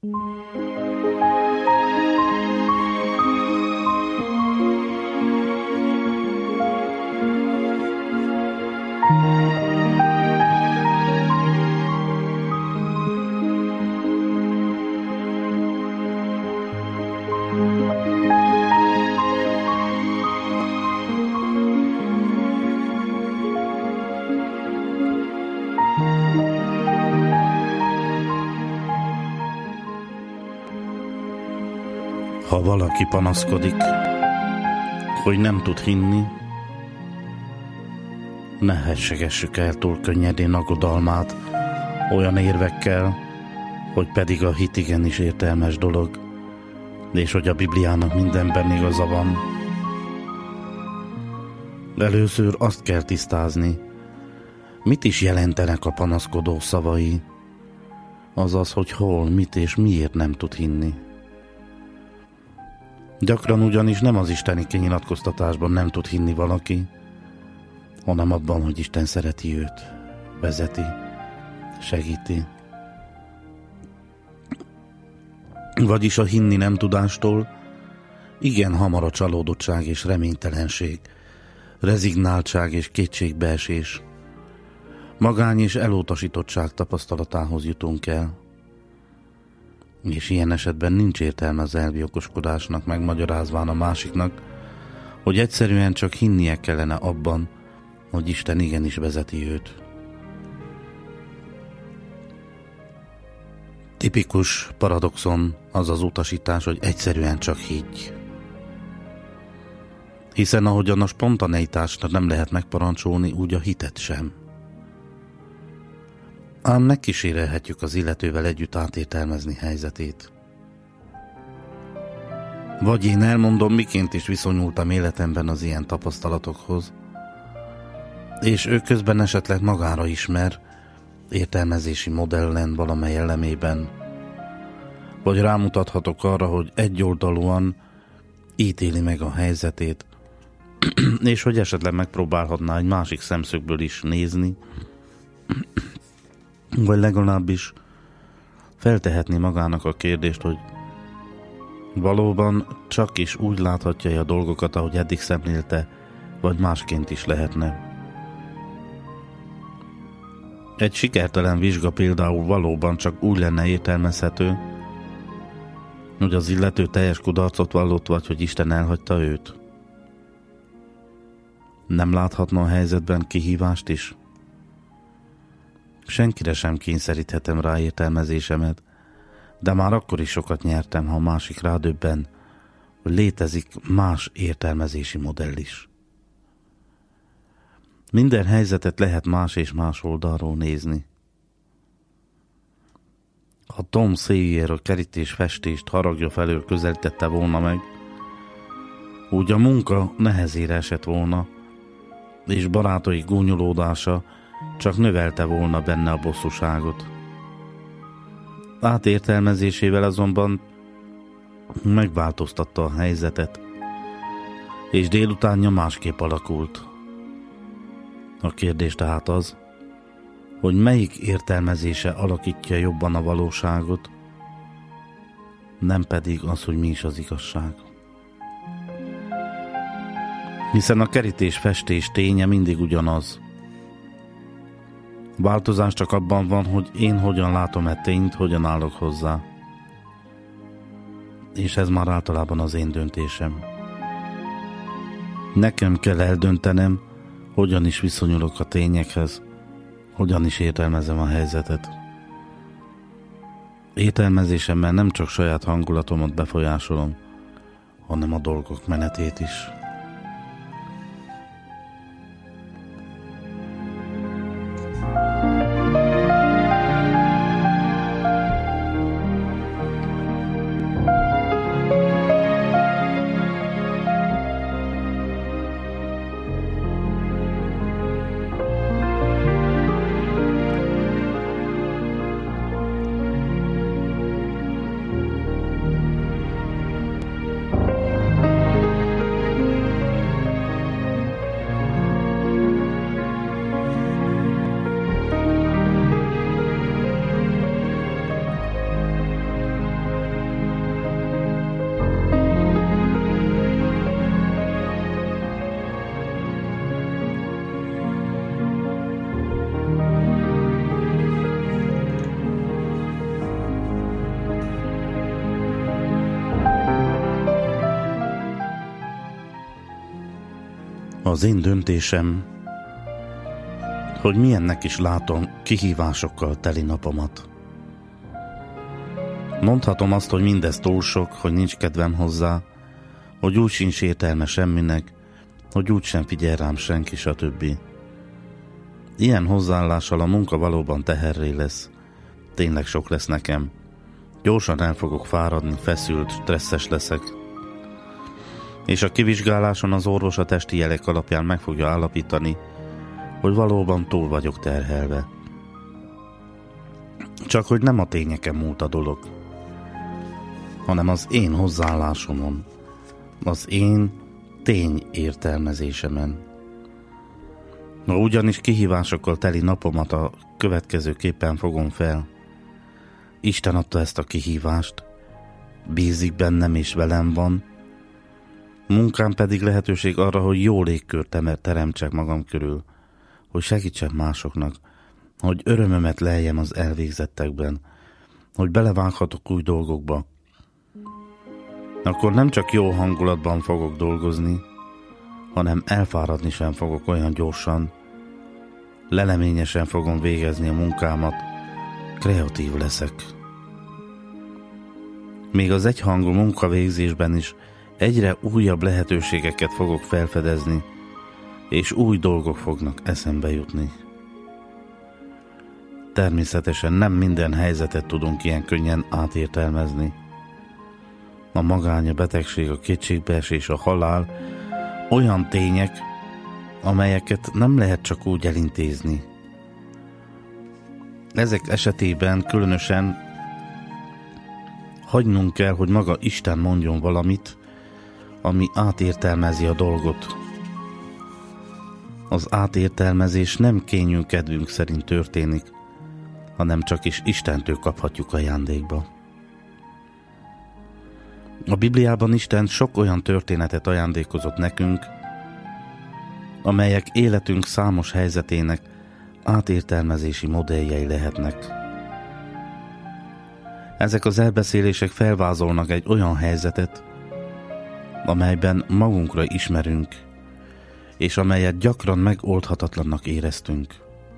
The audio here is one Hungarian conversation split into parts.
Ha valaki panaszkodik, hogy nem tud hinni, ne hessegessük el túl könnyedén aggodalmát olyan érvekkel, hogy pedig a hit igenis értelmes dolog, és hogy a Bibliának mindenben igaza van. Először azt kell tisztázni, mit is jelentenek a panaszkodó szavai, azaz, hogy hol, mit és miért nem tud hinni. Gyakran ugyanis nem az isteni kinyilatkoztatásban nem tud hinni valaki, hanem abban, hogy Isten szereti őt, vezeti, segíti. Vagyis a hinni nem tudástól igen hamar a csalódottság és reménytelenség, rezignáltság és kétségbeesés, magány és elutasítottság tapasztalatához jutunk el. És ilyen esetben nincs értelme az elvi okoskodásnak megmagyarázván a másiknak, hogy egyszerűen csak hinnie kellene abban, hogy Isten igenis vezeti őt. Tipikus paradoxon az az utasítás, hogy egyszerűen csak higgy. Hiszen ahogyan a spontaneitást nem lehet megparancsolni, úgy a hitet sem. Ám megkísérelhetjük az illetővel együtt átértelmezni helyzetét. Vagy én elmondom, miként is viszonyultam életemben az ilyen tapasztalatokhoz, és ő közben esetleg magára ismer, értelmezési modellen valamely elemében, vagy rámutathatok arra, hogy egyoldalúan ítéli meg a helyzetét, és hogy esetleg megpróbálhatná egy másik szemszögből is nézni, vagy legalábbis feltehetni magának a kérdést, hogy valóban csak is úgy láthatja a dolgokat, ahogy eddig szemlélte, vagy másként is lehetne. Egy sikertelen vizsga például valóban csak úgy lenne értelmezhető, hogy az illető teljes kudarcot vallott, vagy hogy Isten elhagyta őt. Nem láthatna a helyzetben kihívást is? Senkire sem kényszeríthetem rá értelmezésemet, de már akkor is sokat nyertem, ha a másik rádöbben, hogy létezik más értelmezési modell is. Minden helyzetet lehet más és más oldalról nézni. Ha Tom Sawyer a kerítés-festést haragja felől közelítette volna meg, úgy a munka nehezére esett volna, és barátai gúnyolódása csak növelte volna benne a bosszúságot. Átértelmezésével azonban megváltoztatta a helyzetet, és délutánja másképp alakult. A kérdés tehát az, hogy melyik értelmezése alakítja jobban a valóságot, nem pedig az, hogy mi is az igazság. Hiszen a kerítés-festés ténye mindig ugyanaz. Változás csak abban van, hogy én hogyan látom e tényt, hogyan állok hozzá. És ez már általában az én döntésem. Nekem kell eldöntenem, hogyan is viszonyulok a tényekhez, hogyan is értelmezem a helyzetet. Értelmezésemmel nem csak saját hangulatomat befolyásolom, hanem a dolgok menetét is. Az én döntésem, hogy milyennek is látom kihívásokkal teli napomat. Mondhatom azt, hogy mindez túl sok, hogy nincs kedvem hozzá, hogy úgy sincs értelme semminek, hogy úgy sem figyel rám senki, stb. Ilyen hozzáállással a munka valóban teherré lesz. Tényleg sok lesz nekem. Gyorsan el fogok fáradni, feszült, stresszes leszek. És a kivizsgáláson az orvos a testi jelek alapján meg fogja állapítani, hogy valóban túl vagyok terhelve. Csak hogy nem a tényeken múlt a dolog, hanem az én hozzáállásomon, az én tény értelmezésemen. Ma ugyanis kihívásokkal teli napomat a következőképpen fogom fel. Isten adta ezt a kihívást, bízik bennem és velem van, munkám pedig lehetőség arra, hogy jó légkört teremtsek magam körül, hogy segítsek másoknak, hogy örömömet leljem az elvégzettekben, hogy belevághatok új dolgokba. Akkor nem csak jó hangulatban fogok dolgozni, hanem elfáradni sem fogok olyan gyorsan, leleményesen fogom végezni a munkámat, kreatív leszek. Még az egyhangú munkavégzésben is egyre újabb lehetőségeket fogok felfedezni, és új dolgok fognak eszembe jutni. Természetesen nem minden helyzetet tudunk ilyen könnyen átértelmezni. A magány, a betegség, a kétségbeesés, a halál olyan tények, amelyeket nem lehet csak úgy elintézni. Ezek esetében különösen hagynunk kell, hogy maga Isten mondjon valamit, ami átértelmezi a dolgot. Az átértelmezés nem kényünk kedvünk szerint történik, hanem csak is Istentől kaphatjuk ajándékba. A Bibliában Isten sok olyan történetet ajándékozott nekünk, amelyek életünk számos helyzetének átértelmezési modelljei lehetnek. Ezek az elbeszélések felvázolnak egy olyan helyzetet, amelyben magunkra ismerünk, és amelyet gyakran megoldhatatlannak éreztünk.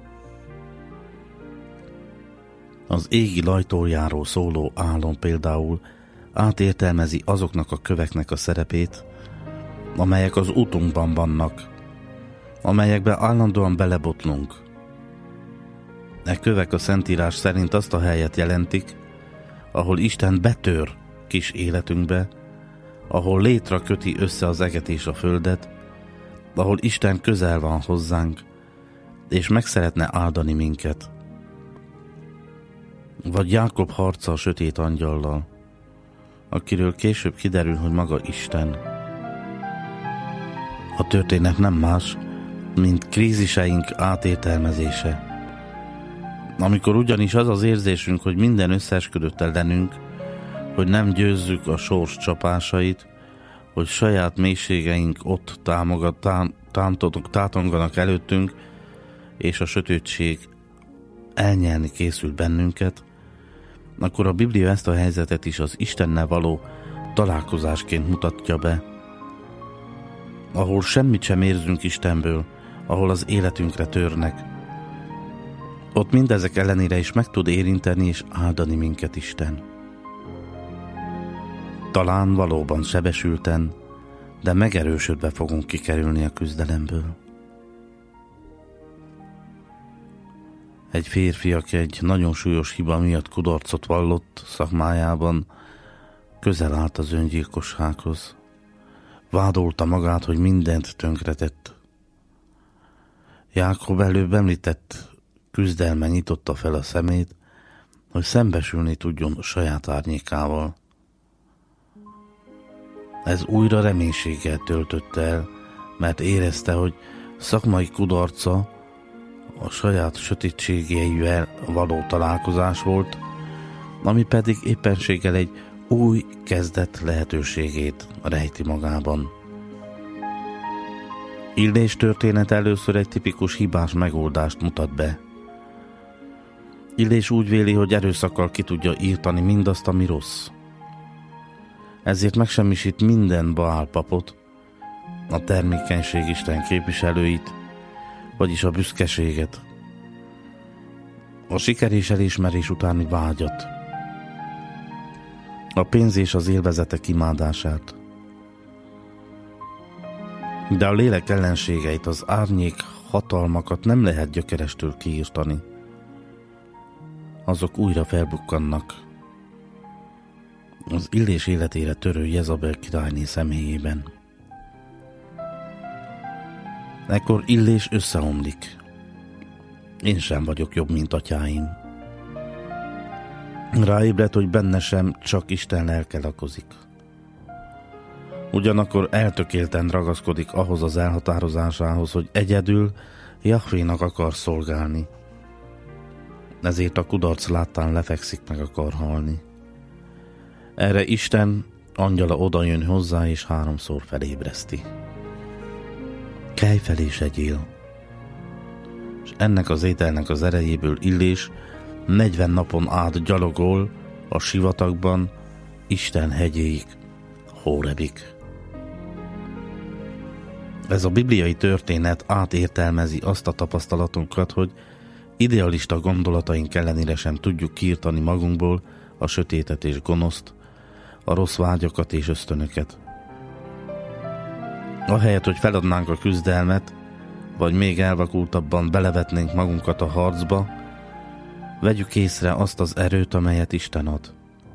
Az égi lajtóljáról szóló álom például átértelmezi azoknak a köveknek a szerepét, amelyek az utunkban vannak, amelyekbe állandóan belebotlunk. E kövek a Szentírás szerint azt a helyet jelentik, ahol Isten betör kis életünkbe, ahol létre köti össze az eget és a földet, ahol Isten közel van hozzánk, és meg szeretne áldani minket. Vagy Jákob harca a sötét angyallal, akiről később kiderül, hogy maga Isten. A történet nem más, mint kríziseink átértelmezése. Amikor ugyanis az az érzésünk, hogy minden összeesküdött ellenünk, hogy nem győzzük a sors csapásait, hogy saját mélységeink ott tátonganak előttünk, és a sötétség elnyelni készül bennünket, akkor a Biblia ezt a helyzetet is az Istennel való találkozásként mutatja be, ahol semmit sem érzünk Istenből, ahol az életünkre törnek. Ott mindezek ellenére is meg tud érinteni és áldani minket Isten. Talán valóban sebesülten, de megerősödve fogunk kikerülni a küzdelemből. Egy férfi, aki egy nagyon súlyos hiba miatt kudarcot vallott szakmájában, közel állt az öngyilkossághoz. Vádolta magát, hogy mindent tönkretett. Jákob előbb említett küzdelme nyitotta fel a szemét, hogy szembesülni tudjon saját árnyékával. Ez újra reménységgel töltötte el, mert érezte, hogy szakmai kudarca a saját sötétségeivel való találkozás volt, ami pedig éppenséggel egy új kezdet lehetőségét rejti magában. Illés történet először egy tipikus hibás megoldást mutat be. Illés úgy véli, hogy erőszakkal ki tudja írtani mindazt, ami rossz. Ezért megsemmisít minden Baál papot, a termékenység Isten képviselőit, vagyis a büszkeséget, a siker és elismerés utáni vágyat, a pénz és az élvezetek imádását. De a lélek ellenségeit, az árnyék hatalmakat nem lehet gyökerestől kiírtani. Azok újra felbukkannak az Illés életére törő Jezabel királyné személyében. Ekkor Illés összeomlik. Én sem vagyok jobb, mint atyáim. Ráébred, hogy benne sem csak Isten lelke lakozik. Ugyanakkor eltökélten ragaszkodik ahhoz az elhatározásához, hogy egyedül Jahvénak akar szolgálni. Ezért a kudarc láttán lefekszik, meg akar halni. Erre Isten angyala odajön hozzá, és 3-szor felébreszti. Kelj fel és egyél! És ennek az ételnek az erejéből Illés 40 napon át gyalogol a sivatagban Isten hegyéig, Hórebig. Ez a bibliai történet átértelmezi azt a tapasztalatunkat, hogy idealista gondolataink ellenére sem tudjuk kiirtani magunkból a sötétet és gonoszt, a rossz vágyakat és ösztönöket. Ahelyett, hogy feladnánk a küzdelmet, vagy még elvakultabban belevetnénk magunkat a harcba, vegyük észre azt az erőt, amelyet Isten ad.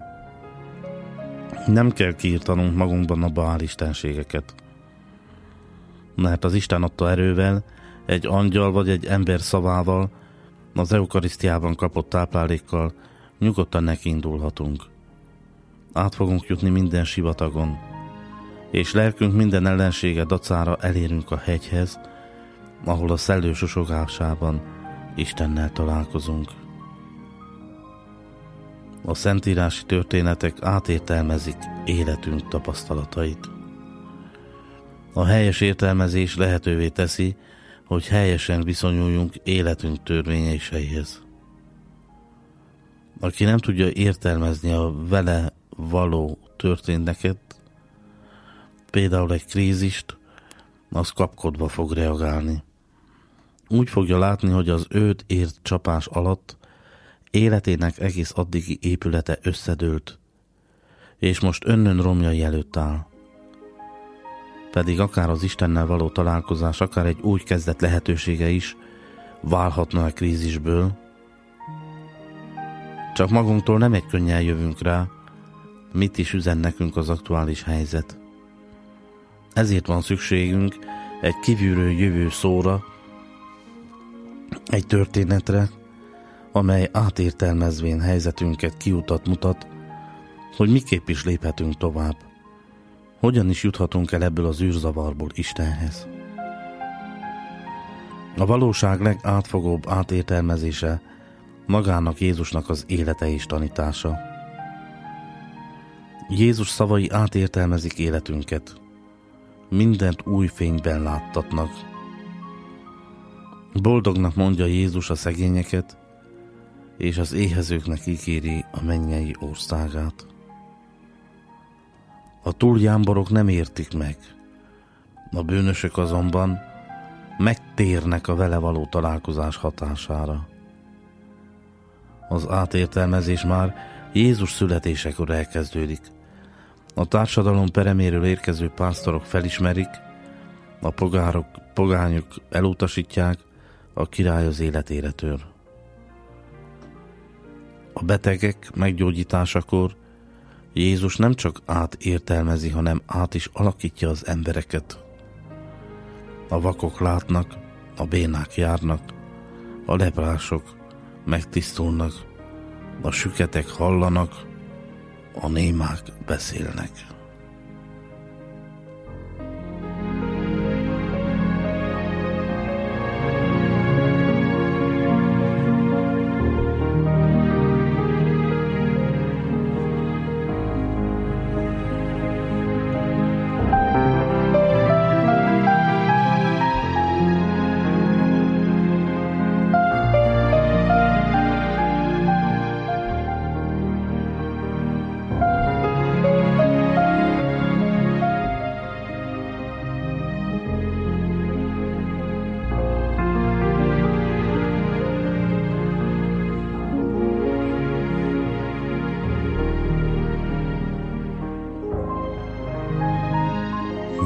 Nem kell kiirtanunk magunkban a Baál istenségeket, mert az Isten adta erővel, egy angyal vagy egy ember szavával, az eukarisztiában kapott táplálékkal nyugodtan nekiindulhatunk. Át fogunk jutni minden sivatagon, és lelkünk minden ellensége dacára elérünk a hegyhez, ahol a szellő susogásában Istennel találkozunk. A szentírási történetek átértelmezik életünk tapasztalatait. A helyes értelmezés lehetővé teszi, hogy helyesen viszonyuljunk életünk törvényeiseihez. Aki nem tudja értelmezni a vele való történeteket, például egy krízist, az kapkodva fog reagálni. Úgy fogja látni, hogy az őt ért csapás alatt életének egész addigi épülete összedőlt, és most önnön romjai előtt áll. Pedig akár az Istennel való találkozás, akár egy új kezdet lehetősége is válhatna a krízisből. Csak magunktól nem egy könnyen jövünk rá, mit is üzen nekünk az aktuális helyzet. Ezért van szükségünk egy kívülről jövő szóra, egy történetre, amely átértelmezvén helyzetünket kiutat mutat, hogy miképp is léphetünk tovább. Hogyan is juthatunk el ebből az űrzavarból Istenhez. A valóság legátfogóbb átértelmezése magának Jézusnak az élete és tanítása. Jézus szavai átértelmezik életünket. Mindent új fényben láttatnak. Boldognak mondja Jézus a szegényeket, és az éhezőknek ígéri a mennyei országát. A túljámborok nem értik meg, a bűnösök azonban megtérnek a vele való találkozás hatására. Az átértelmezés már Jézus születésekor elkezdődik. A társadalom pereméről érkező pásztorok felismerik, a pogányok elutasítják, a király az életére tör. A betegek meggyógyításakor Jézus nem csak átértelmezi, hanem át is alakítja az embereket. A vakok látnak, a bénák járnak, a leprások megtisztulnak, a süketek hallanak, a némák beszélnek.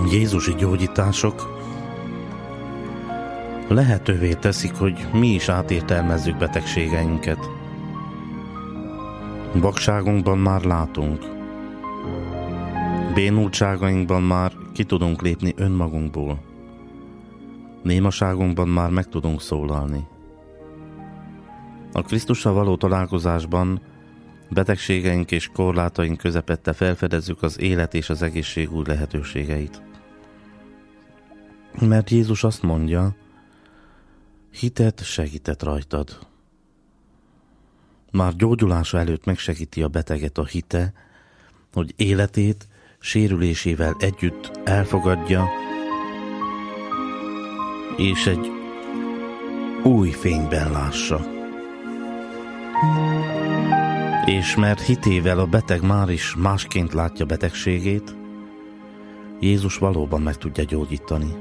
Jézusi gyógyítások lehetővé teszik, hogy mi is átértelmezzük betegségeinket. Vakságunkban már látunk. Bénultságainkban már ki tudunk lépni önmagunkból. Némaságunkban már meg tudunk szólalni. A Krisztussal való találkozásban betegségeink és korlátaink közepette felfedezzük az élet és az egészség új lehetőségeit. Mert Jézus azt mondja, hited segített rajtad. Már gyógyulása előtt megsegíti a beteget a hite, hogy életét sérülésével együtt elfogadja, és egy új fényben lássa. És mert hitével a beteg már is másként látja betegségét, Jézus valóban meg tudja gyógyítani.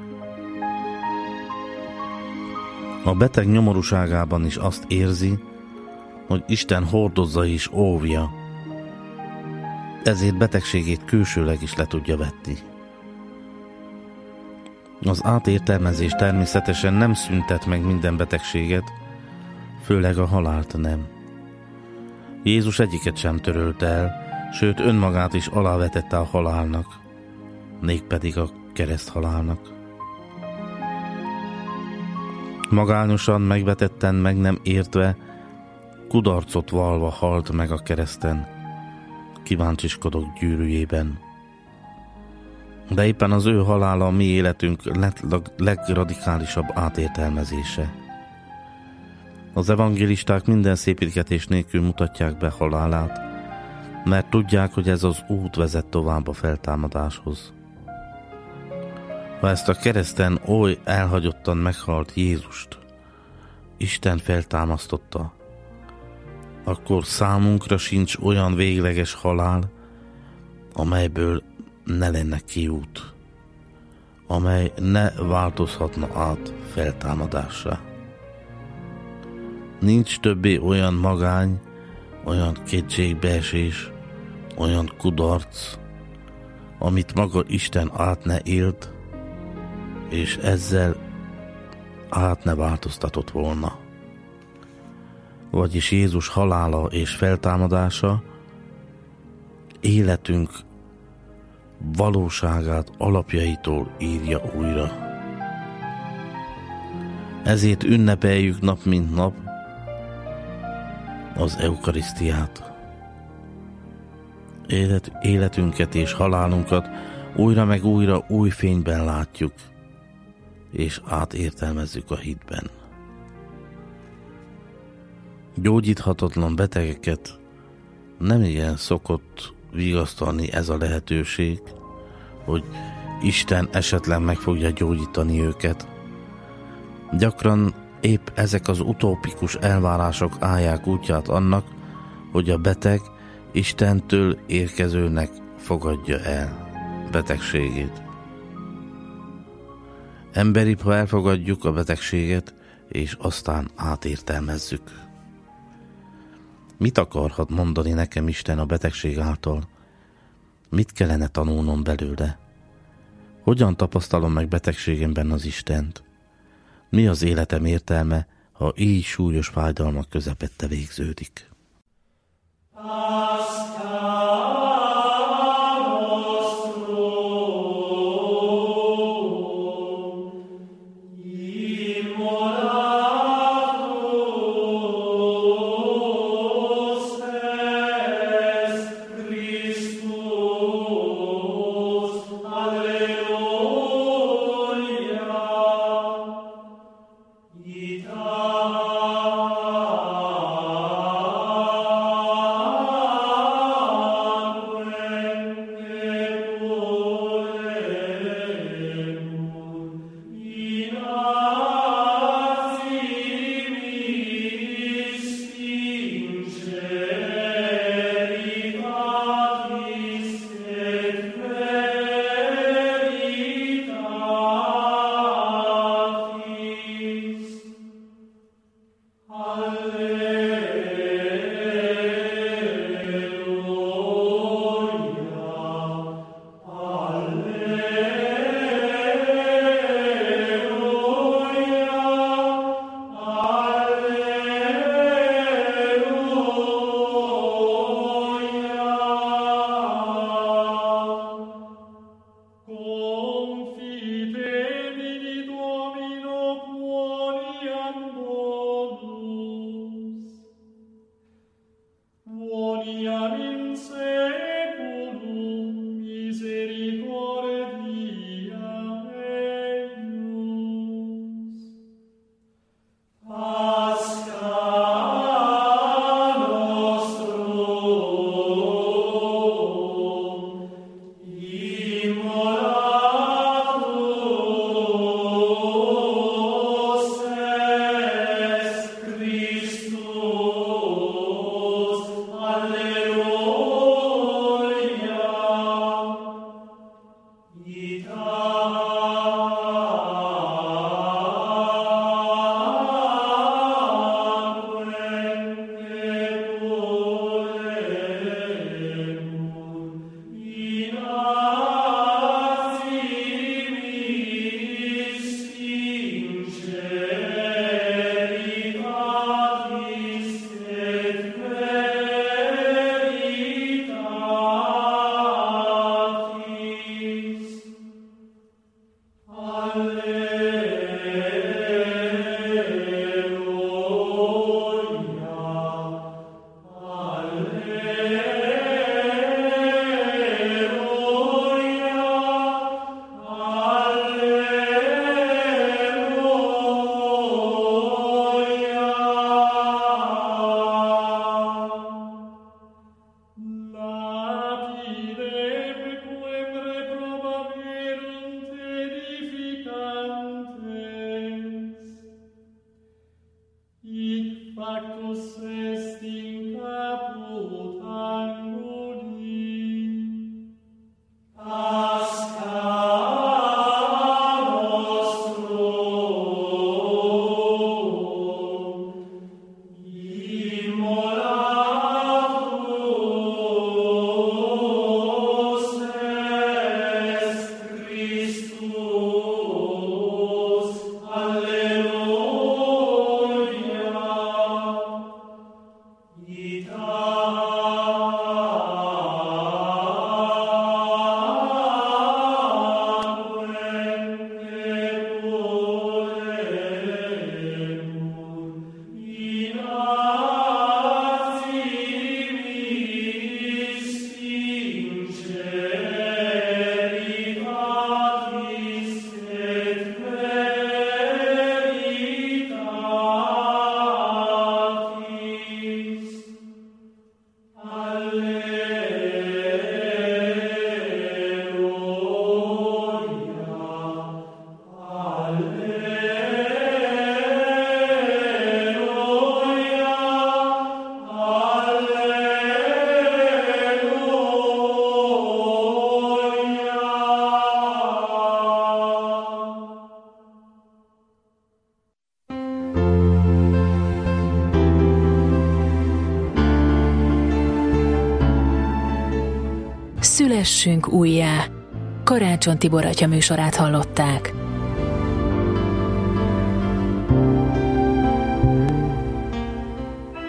A beteg nyomorúságában is azt érzi, hogy Isten hordozza és óvja, ezért betegségét külsőleg is le tudja vetni. Az átértelmezés természetesen nem szüntet meg minden betegséget, főleg a halált nem. Jézus egyiket sem törölte el, sőt önmagát is alávetette a halálnak, mégpedig a kereszthalálnak. Magányosan, megvetetten, meg nem értve, kudarcot vallva halt meg a kereszten, kíváncsiskodók gyűrűjében. De éppen az ő halála a mi életünk legradikálisabb átértelmezése. Az evangélisták minden szépítgetés nélkül mutatják be halálát, mert tudják, hogy ez az út vezet tovább a feltámadáshoz. Ha ezt a kereszten oly elhagyottan meghalt Jézust Isten feltámasztotta, akkor számunkra sincs olyan végleges halál, amelyből ne lenne kiút, amely ne változhatna át feltámadássá. Nincs többé olyan magány, olyan kétségbeesés, olyan kudarc, amit maga Isten át ne élt, és ezzel át ne változtatott volna. Vagyis Jézus halála és feltámadása életünk valóságát alapjaitól írja újra. Ezért ünnepeljük nap mint nap az eukarisztiát. Életünket és halálunkat újra meg újra új fényben látjuk, és átértelmezzük a hitben. Gyógyíthatatlan betegeket nem igen szokott vigasztalni ez a lehetőség, hogy Isten esetleg meg fogja gyógyítani őket. Gyakran épp ezek az utópikus elvárások állják útját annak, hogy a beteg Istentől érkezőnek fogadja el betegségét. Emberibb, ha elfogadjuk a betegséget, és aztán átértelmezzük. Mit akarhat mondani nekem Isten a betegség által? Mit kellene tanulnom belőle? Hogyan tapasztalom meg betegségemben az Istent? Mi az életem értelme, ha így súlyos fájdalmak közepette végződik? Ita Szülessünk újjá! Karácsony Tibor atya műsorát hallották.